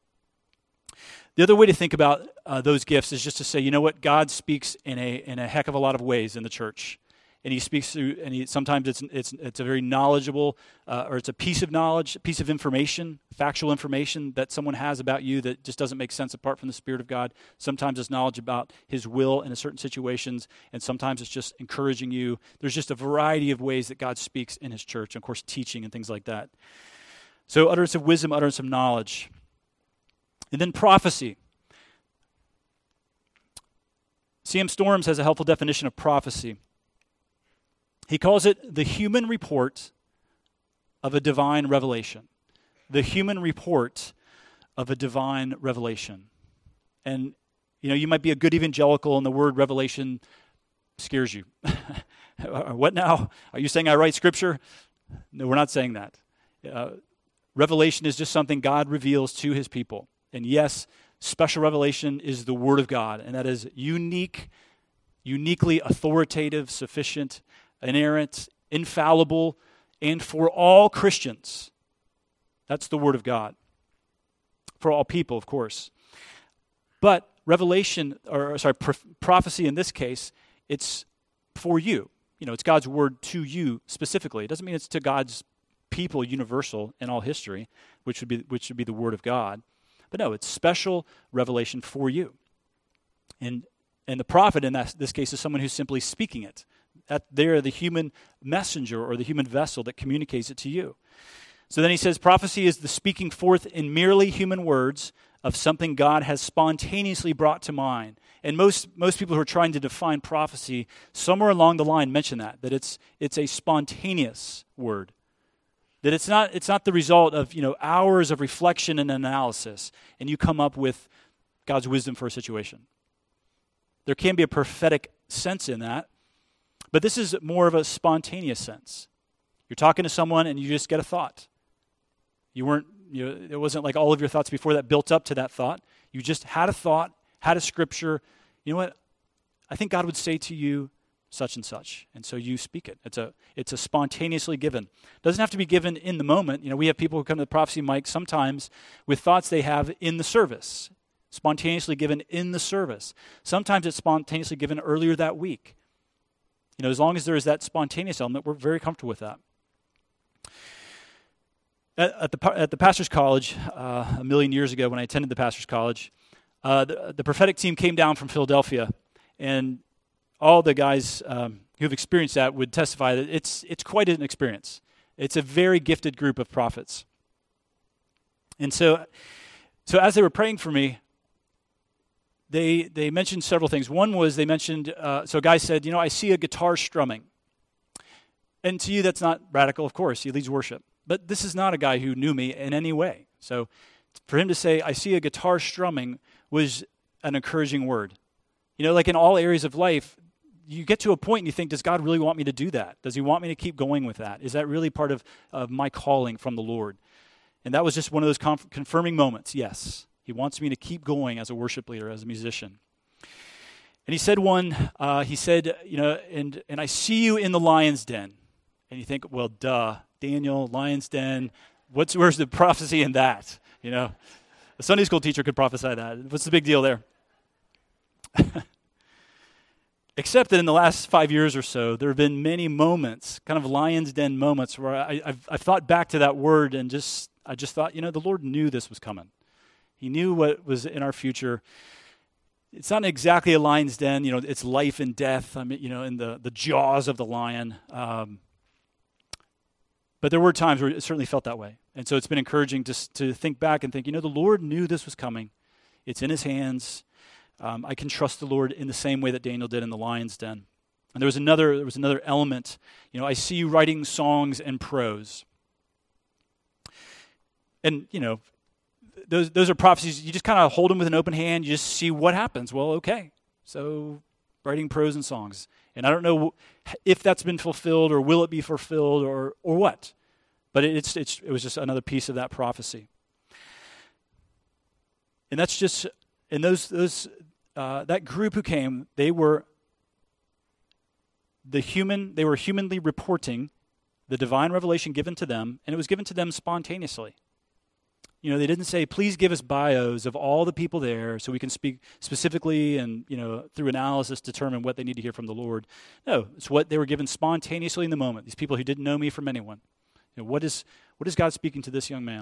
A: The other way to think about those gifts is just to say, God speaks in a heck of a lot of ways in the church. And he speaks through, and sometimes it's a very knowledgeable, or it's a piece of knowledge, a piece of information, factual information that someone has about you that just doesn't make sense apart from the Spirit of God. Sometimes it's knowledge about His will in certain situations, and sometimes it's just encouraging you. There's just a variety of ways that God speaks in His church, and of course teaching and things like that. So utterance of wisdom, utterance of knowledge. And then prophecy. C.M. Storms has a helpful definition of prophecy. He calls it the human report of a divine revelation. The human report of a divine revelation. And, you might be a good evangelical and the word revelation scares you. What now? Are you saying I write Scripture? No, we're not saying that. Revelation is just something God reveals to his people. And yes, special revelation is the Word of God, and that is uniquely authoritative, sufficient, inerrant, infallible, and for all Christians. That's the Word of God. For all people, of course. But prophecy in this case, it's for you. It's God's word to you specifically. It doesn't mean it's to God's people universal in all history, which should be the word of God. But no, it's special revelation for you. And the prophet in this case is someone who's simply speaking it. They're the human messenger or the human vessel that communicates it to you. So then he says, prophecy is the speaking forth in merely human words of something God has spontaneously brought to mind. And most people who are trying to define prophecy, somewhere along the line mention that it's a spontaneous word. That it's not the result of hours of reflection and analysis, and you come up with God's wisdom for a situation. There can be a prophetic sense in that, but this is more of a spontaneous sense. You're talking to someone and you just get a thought. It wasn't like all of your thoughts before that built up to that thought. You just had a thought, had a scripture. You know what? I think God would say to you such and such, and so you speak it. It's a spontaneously given. It doesn't have to be given in the moment. We have people who come to the prophecy mic sometimes with thoughts they have in the service, spontaneously given in the service. Sometimes it's spontaneously given earlier that week. As long as there is that spontaneous element, we're very comfortable with that. At the Pastor's College, a million years ago when I attended the Pastor's College, the prophetic team came down from Philadelphia, and all the guys who've experienced that would testify that it's quite an experience. It's a very gifted group of prophets. And so as they were praying for me, they mentioned several things. One was they mentioned, so a guy said, I see a guitar strumming. And to you, that's not radical, of course. He leads worship. But this is not a guy who knew me in any way. So for him to say, I see a guitar strumming, was an encouraging word. Like in all areas of life, you get to a point and you think, does God really want me to do that? Does he want me to keep going with that? Is that really part of my calling from the Lord? And that was just one of those confirming moments. Yes, he wants me to keep going as a worship leader, as a musician. And he said and I see you in the lion's den. And you think, well, duh. Daniel, lion's den, where's the prophecy in that? A Sunday school teacher could prophesy that. What's the big deal there? Except that in the last 5 years or so, there have been many moments, kind of lion's den moments, where I've thought back to that word and I just thought, the Lord knew this was coming. He knew what was in our future. It's not exactly a lion's den, it's life and death, in the jaws of the lion. But there were times where it certainly felt that way. And so it's been encouraging just to think back and think, the Lord knew this was coming. It's in his hands. I can trust the Lord in the same way that Daniel did in the lion's den. And there was another element. I see you writing songs and prose. And, those are prophecies. You just kind of hold them with an open hand. You just see what happens. Well, okay. So writing prose and songs. And I don't know if that's been fulfilled or will it be fulfilled or what. But it was just another piece of that prophecy. And that's just, and that group who came, they were humanly reporting the divine revelation given to them, and it was given to them spontaneously. They didn't say, please give us bios of all the people there so we can speak specifically and, through analysis determine what they need to hear from the Lord. No, it's what they were given spontaneously in the moment. These people who didn't know me from anyone. What is God speaking to this younger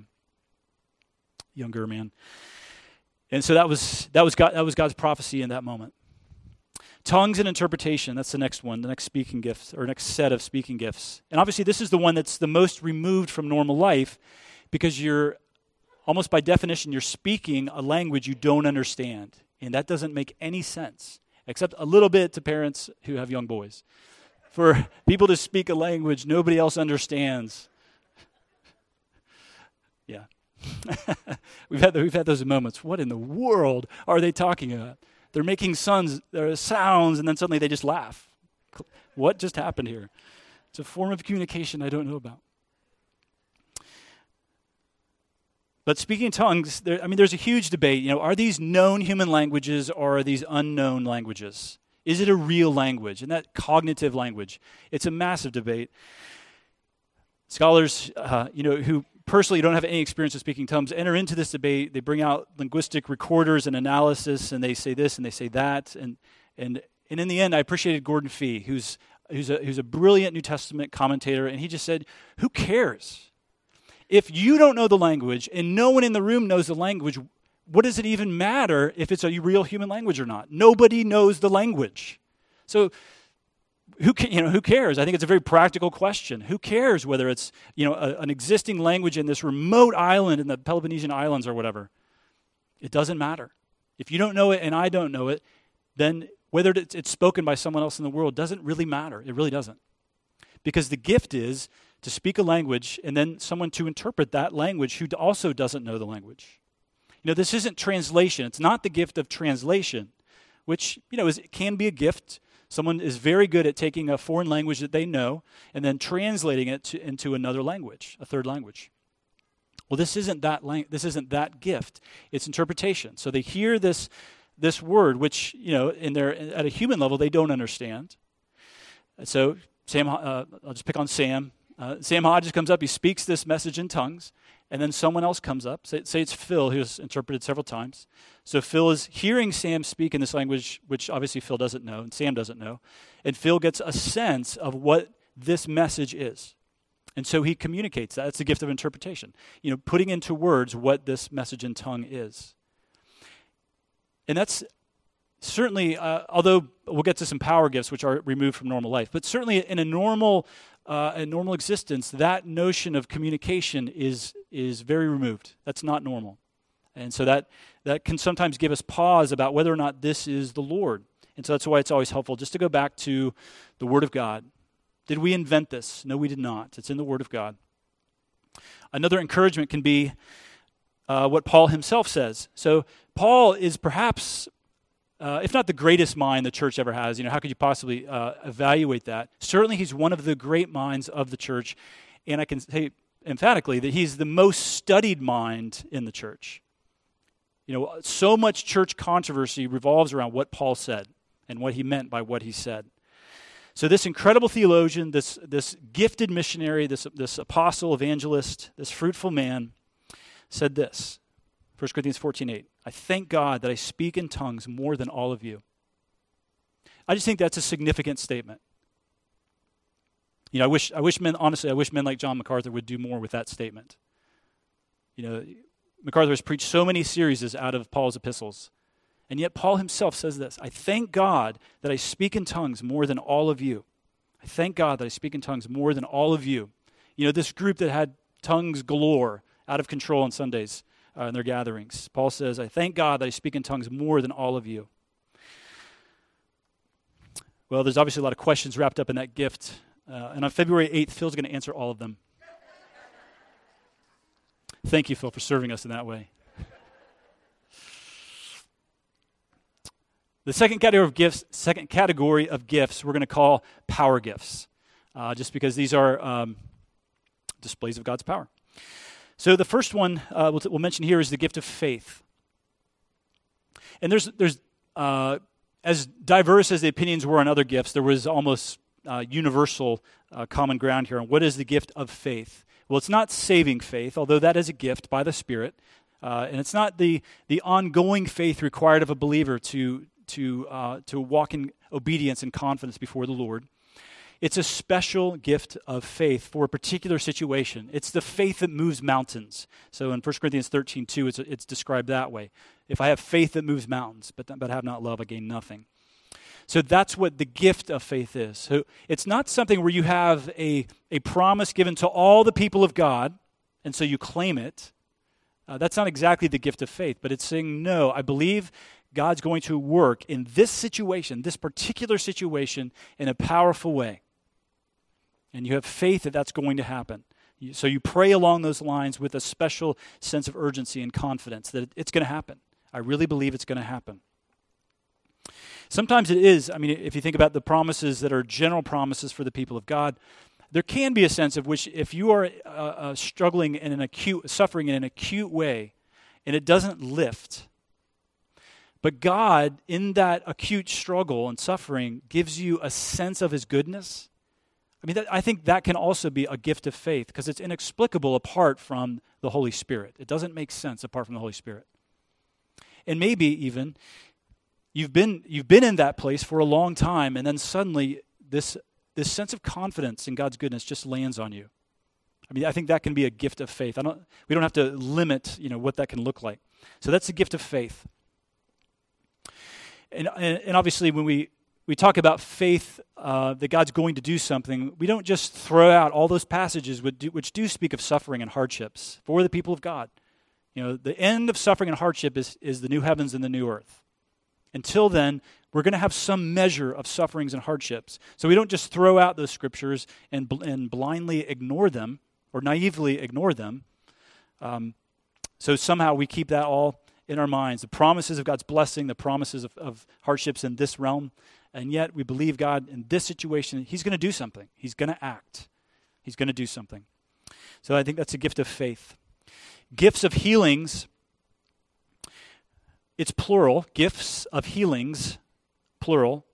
A: man? And so that was God's prophecy in that moment. Tongues and interpretation, that's the next one, the next speaking gift, or next set of speaking gifts. And obviously this is the one that's the most removed from normal life because you're, almost by definition, you're speaking a language you don't understand. And that doesn't make any sense. except a little bit to parents who have young boys. For people to speak a language nobody else understands. Yeah. we've had those moments. What in the world are they talking about? They're making sounds, and then suddenly they just laugh. What just happened here? It's a form of communication I don't know about. But speaking in tongues, there's a huge debate. Are these known human languages or are these unknown languages? Is it a real language? And that cognitive language, it's a massive debate. Scholars, who personally don't have any experience with speaking tongues, enter into this debate. They bring out linguistic recorders and analysis, and they say this and they say that. And in the end, I appreciated Gordon Fee, who's a brilliant New Testament commentator, and he just said, "Who cares? If you don't know the language and no one in the room knows the language, what does it even matter if it's a real human language or not? Nobody knows the language. So who cares? I think it's a very practical question. Who cares whether it's an existing language in this remote island in the Peloponnesian Islands or whatever? It doesn't matter. If you don't know it and I don't know it, then whether it's spoken by someone else in the world doesn't really matter. It really doesn't. Because the gift is to speak a language and then someone to interpret that language who also doesn't know the language. This isn't translation. It's not the gift of translation, which, can be a gift. Someone is very good at taking a foreign language that they know and then translating it into another language, a third language. Well, this isn't that gift. It's interpretation. So they hear this word, which, at a human level, they don't understand. So Sam, I'll just pick on Sam. Sam Hodges comes up, he speaks this message in tongues, and then someone else comes up. Say it's Phil, who's interpreted several times. So Phil is hearing Sam speak in this language, which obviously Phil doesn't know, and Sam doesn't know. And Phil gets a sense of what this message is. And so he communicates that. It's the gift of interpretation. Putting into words what this message in tongue is. And that's certainly, although we'll get to some power gifts, which are removed from normal life, but certainly in a normal existence, that notion of communication is very removed. That's not normal. And so that can sometimes give us pause about whether or not this is the Lord. And so that's why it's always helpful just to go back to the Word of God. Did we invent this? No, we did not. It's in the Word of God. Another encouragement can be what Paul himself says. So Paul is perhaps, if not the greatest mind the church ever has, how could you possibly evaluate that? Certainly he's one of the great minds of the church, and I can say emphatically that he's the most studied mind in the church. So much church controversy revolves around what Paul said and what he meant by what he said. So this incredible theologian, this gifted missionary, this apostle, evangelist, this fruitful man said this, 1 Corinthians 14:8, I thank God that I speak in tongues more than all of you. I just think that's a significant statement. I wish men like John MacArthur would do more with that statement. MacArthur has preached so many series out of Paul's epistles. And yet Paul himself says this, I thank God that I speak in tongues more than all of you. I thank God that I speak in tongues more than all of you. This group that had tongues galore, out of control on Sundays in their gatherings. Paul says, I thank God that I speak in tongues more than all of you. Well, there's obviously a lot of questions wrapped up in that gift. And on February 8th, Phil's going to answer all of them. Thank you, Phil, for serving us in that way. The second category of gifts we're going to call power gifts, just because these are displays of God's power. So the first one we'll mention here is the gift of faith. And there's as diverse as the opinions were on other gifts, there was almost universal common ground here on what is the gift of faith. Well, it's not saving faith, although that is a gift by the Spirit, and it's not the ongoing faith required of a believer to walk in obedience and confidence before the Lord. It's a special gift of faith for a particular situation. It's the faith that moves mountains. So in 1 Corinthians 13:2, it's described that way. If I have faith that moves mountains, but have not love, I gain nothing. So that's what the gift of faith is. So it's not something where you have a promise given to all the people of God, and so you claim it. That's not exactly the gift of faith, but it's saying, no, I believe God's going to work in this situation, this particular situation, in a powerful way. And you have faith that that's going to happen. So you pray along those lines with a special sense of urgency and confidence that it's going to happen. I really believe it's going to happen. Sometimes it is. I mean, if you think about the promises that are general promises for the people of God, there can be a sense of which if you are suffering in an acute way, and it doesn't lift, but God, in that acute struggle and suffering, gives you a sense of his goodness. I mean, I think that can also be a gift of faith because it's inexplicable apart from the Holy Spirit. It doesn't make sense apart from the Holy Spirit. And maybe even you've been in that place for a long time, and then suddenly this sense of confidence in God's goodness just lands on you. I mean, I think that can be a gift of faith. We don't have to limit, what that can look like. So that's a gift of faith. And obviously, when we talk about faith, that God's going to do something, we don't just throw out all those passages which do speak of suffering and hardships for the people of God. The end of suffering and hardship is the new heavens and the new earth. Until then, we're going to have some measure of sufferings and hardships. So we don't just throw out those scriptures and blindly ignore them or naively ignore them. So somehow we keep that all in our minds. The promises of God's blessing, the promises of hardships in this realm. And yet we believe God in this situation, he's going to do something. He's going to act. He's going to do something. So I think that's a gift of faith. Gifts of healings, it's plural. Gifts of healings, plural.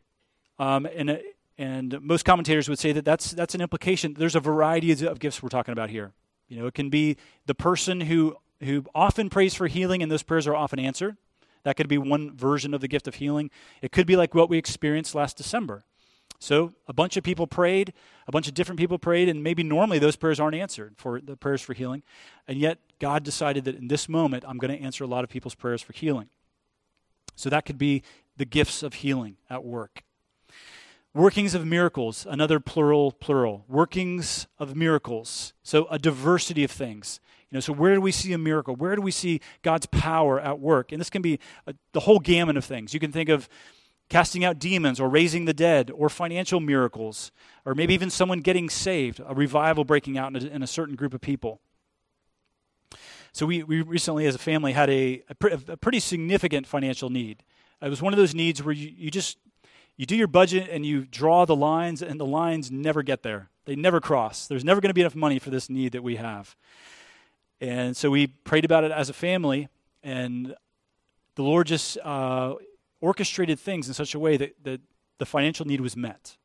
A: And most commentators would say that that's an implication. There's a variety of gifts we're talking about here. It can be the person who often prays for healing and those prayers are often answered. That could be one version of the gift of healing. It could be like what we experienced last December. So a bunch of people prayed, a bunch of different people prayed, and maybe normally those prayers aren't answered for the prayers for healing. And yet God decided that in this moment, I'm going to answer a lot of people's prayers for healing. So that could be the gifts of healing at work. Workings of miracles, another plural. Workings of miracles. So a diversity of things. So where do we see a miracle? Where do we see God's power at work? And this can be the whole gamut of things. You can think of casting out demons or raising the dead or financial miracles or maybe even someone getting saved, a revival breaking out in a certain group of people. So we recently as a family had a pretty significant financial need. It was one of those needs where you do your budget and you draw the lines and the lines never get there. They never cross. There's never going to be enough money for this need that we have. And so we prayed about it as a family, and the Lord just orchestrated things in such a way that the financial need was met.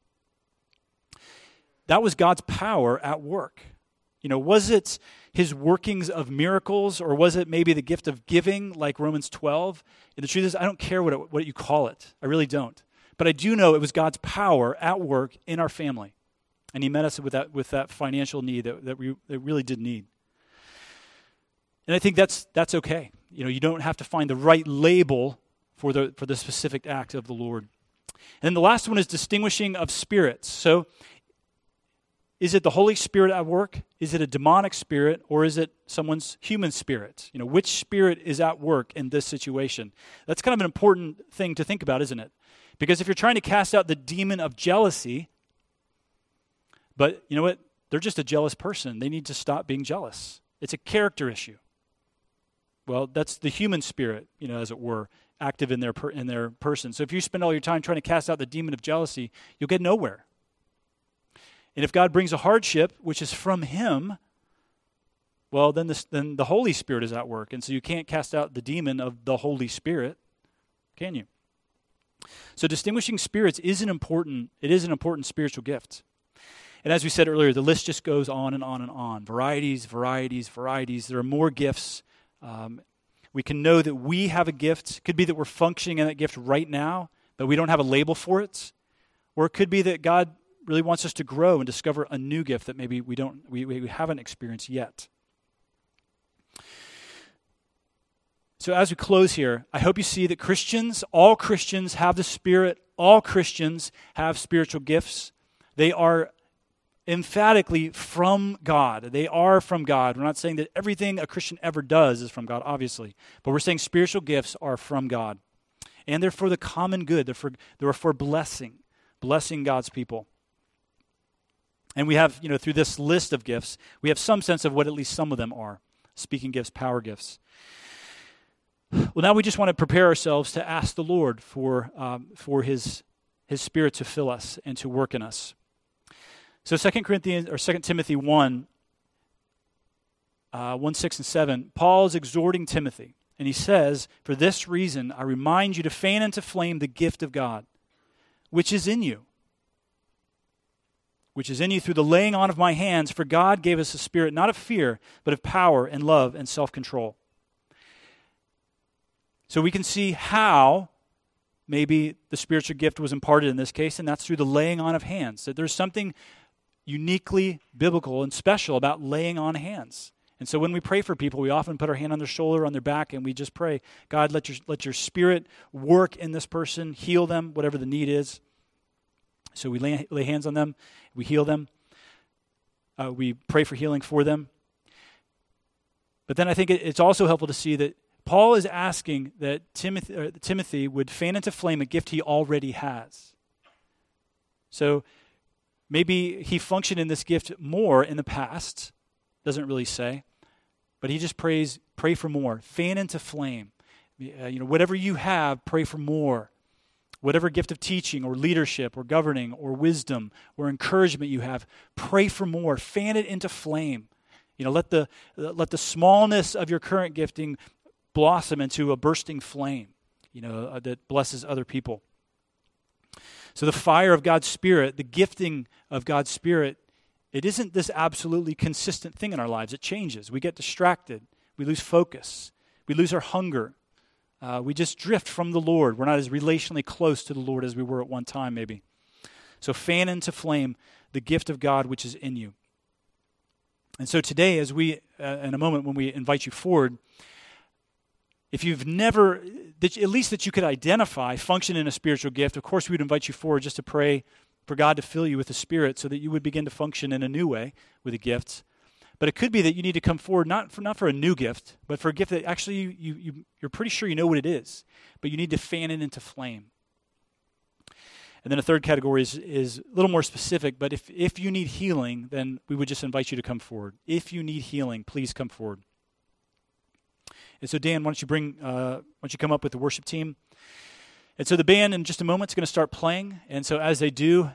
A: That was God's power at work. Was it his workings of miracles, or was it maybe the gift of giving like Romans 12? And the truth is, I don't care what you call it. I really don't. But I do know it was God's power at work in our family. And he met us with that financial need that we really did need. And I think that's okay. You don't have to find the right label for the specific act of the Lord. And then the last one is distinguishing of spirits. So is it the Holy Spirit at work? Is it a demonic spirit, or is it someone's human spirit? Which spirit is at work in this situation? That's kind of an important thing to think about, isn't it? Because if you're trying to cast out the demon of jealousy, but you know what? They're just a jealous person. They need to stop being jealous. It's a character issue. Well, that's the human spirit, as it were, active in their person. So if you spend all your time trying to cast out the demon of jealousy, you'll get nowhere. And if God brings a hardship, which is from him, well, then the Holy Spirit is at work. And so you can't cast out the demon of the Holy Spirit, can you? So distinguishing spirits is an important spiritual gift. And as we said earlier, the list just goes on and on and on. Varieties. There are more gifts. We can know that we have a gift. It could be that we're functioning in that gift right now, but we don't have a label for it. Or it could be that God really wants us to grow and discover a new gift that maybe we haven't experienced yet. So as we close here, I hope you see that all Christians have the Spirit. All Christians have spiritual gifts. They are emphatically from God. They are from God. We're not saying that everything a Christian ever does is from God, obviously. But we're saying spiritual gifts are from God. And they're for the common good. They're for blessing God's people. And we have, through this list of gifts, we have some sense of what at least some of them are. Speaking gifts, power gifts. Well, now we just want to prepare ourselves to ask the Lord for His Spirit to fill us and to work in us. So 2 Timothy 1, 6 and 7, Paul is exhorting Timothy, and he says, "For this reason I remind you to fan into flame the gift of God, which is in you through the laying on of my hands, for God gave us a spirit not of fear, but of power and love and self-control." So we can see how maybe the spiritual gift was imparted in this case, and that's through the laying on of hands. That there's something uniquely biblical and special about laying on hands. And so when we pray for people, we often put our hand on their shoulder, on their back, and we just pray, God, let your Spirit work in this person, heal them, whatever the need is. So we lay hands on them, we heal them, we pray for healing for them. But then I think it's also helpful to see that Paul is asking that Timothy would fan into flame a gift he already has. So maybe he functioned in this gift more in the past, doesn't really say, but he just pray for more. Fan into flame. Whatever you have, pray for more. Whatever gift of teaching or leadership or governing or wisdom or encouragement you have, pray for more. Fan it into flame. Let the smallness of your current gifting blossom into a bursting flame, that blesses other people. So the fire of God's Spirit, the gifting of God's Spirit, it isn't this absolutely consistent thing in our lives. It changes. We get distracted. We lose focus. We lose our hunger. We just drift from the Lord. We're not as relationally close to the Lord as we were at one time, maybe. So fan into flame the gift of God which is in you. And so today, as we, in a moment when we invite you forward, if you've never, at least that you could identify, function in a spiritual gift, of course we would invite you forward just to pray for God to fill you with the Spirit so that you would begin to function in a new way with the gifts. But it could be that you need to come forward not for a new gift, but for a gift that actually you're pretty sure you know what it is, but you need to fan it into flame. And then a third category is a little more specific, but if you need healing, then we would just invite you to come forward. If you need healing, please come forward. And so Dan, why don't you come up with the worship team? And so the band in just a moment is going to start playing. And so as they do,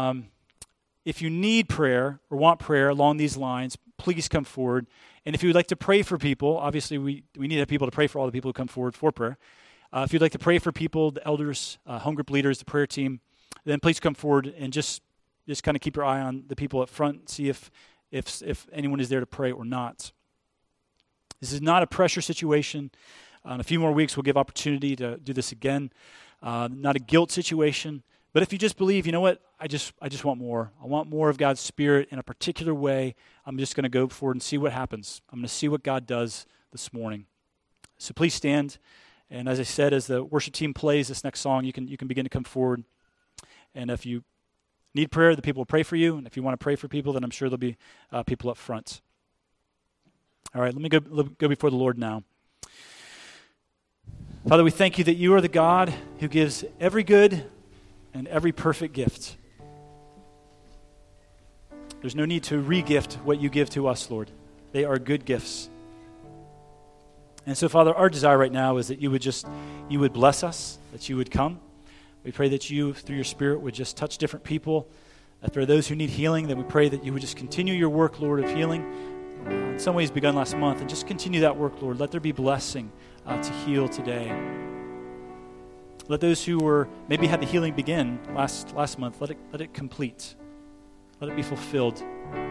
A: if you need prayer or want prayer along these lines, please come forward. And if you would like to pray for people, obviously we need to have people to pray for all the people who come forward for prayer. If you'd like to pray for people, the elders, home group leaders, the prayer team, then please come forward and just kind of keep your eye on the people up front, see if anyone is there to pray or not. This is not a pressure situation. In a few more weeks, we'll give opportunity to do this again. Not a guilt situation. But if you just believe, you know what, I just want more. I want more of God's Spirit in a particular way. I'm just going to go forward and see what happens. I'm going to see what God does this morning. So please stand. And as I said, as the worship team plays this next song, you can begin to come forward. And if you need prayer, the people will pray for you. And if you want to pray for people, then I'm sure there'll be people up front. All right, let me go before the Lord now. Father, we thank you that you are the God who gives every good and every perfect gift. There's no need to re-gift what you give to us, Lord. They are good gifts. And so, Father, our desire right now is that you would bless us, that you would come. We pray that you, through your Spirit, would just touch different people. If there are those who need healing, then we pray that you would just continue your work, Lord, of healing. In some ways begun last month, and just continue that work, Lord. Let there be blessing to heal today. Let those who maybe had the healing begin last month, let it complete. Let it be fulfilled.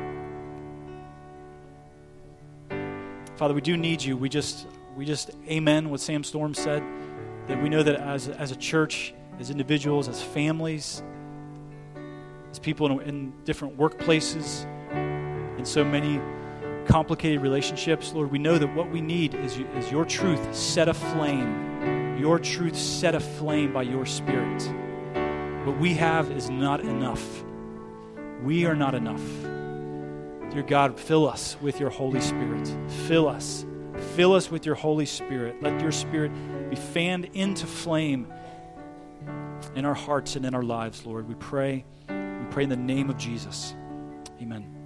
A: Father, we do need you. We just amen what Sam Storm said, that we know that as a church, as individuals, as families, as people in different workplaces, in so many complicated relationships, Lord, we know that what we need is your truth set aflame. Your truth set aflame by your Spirit. What we have is not enough. We are not enough. Dear God, fill us with your Holy Spirit. Fill us. Fill us with your Holy Spirit. Let your Spirit be fanned into flame in our hearts and in our lives, Lord. We pray in the name of Jesus. Amen.